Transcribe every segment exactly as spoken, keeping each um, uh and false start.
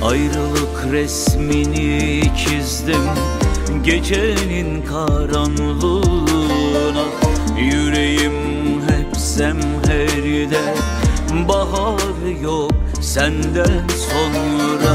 Ayrılık resmini çizdim gecenin karanlığına. Yüreğim hep zemheride, bahar yok senden sonra.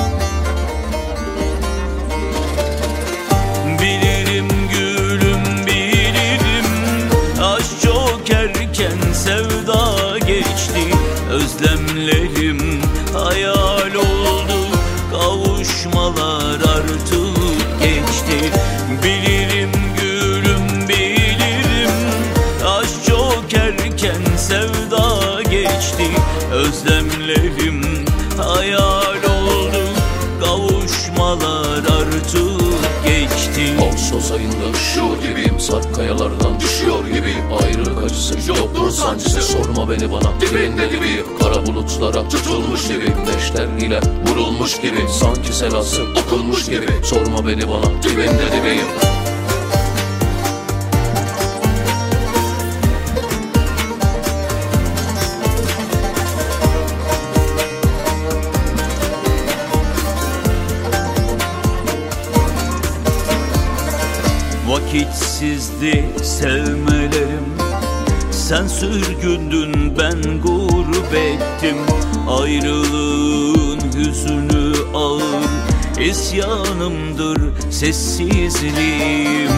Bilirim gülüm bilirim, aşk çok erken sevda geçti. Özlemlerim hayal oldu, kavuşmalar artık geçti. Bilirim gülüm bilirim, aşk çok erken sevda geçti. Özlemlerim hayal oldu, kavuşmalar artık geçti. Ağustos ayında üşüyor gibiyim, sarp kayalardan düşüyor gibiyim. Ayrılık acısı yoktur sancısı, sorma beni bana dibinde gibiyim. Kara bulutlara tutulmuş gibi, neşter ile vurulmuş gibi, sanki selası okunmuş gibi. Sorma beni bana dibinde dibiyim. Vakitsizdi sevmelerim, sen sürgündün ben gurbettim. Ayrılığın hüznü ağır, isyanımdır sessizliğim.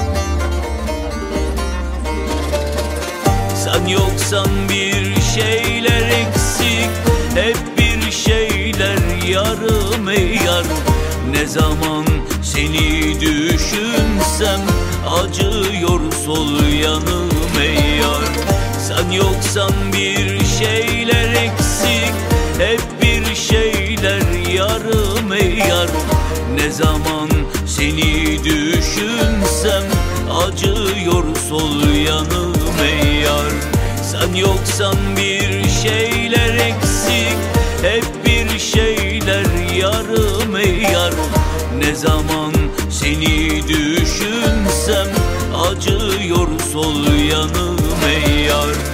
Sen yoksan bir şeyler eksik, hep bir şeyler yarım ey yar. Ne zaman seni düşünsem acıyor sol yanım ey yar. Sen yoksan bir şeyler eksik, hep bir şeyler yarım ey yar. Ne zaman seni düşünsem acıyor sol yanım ey yar. Sen yoksan bir şeyler eksik, hep bir şeyler yarım ey yar. Ne zaman seni düşünsem acıyor sol yanım ey yar.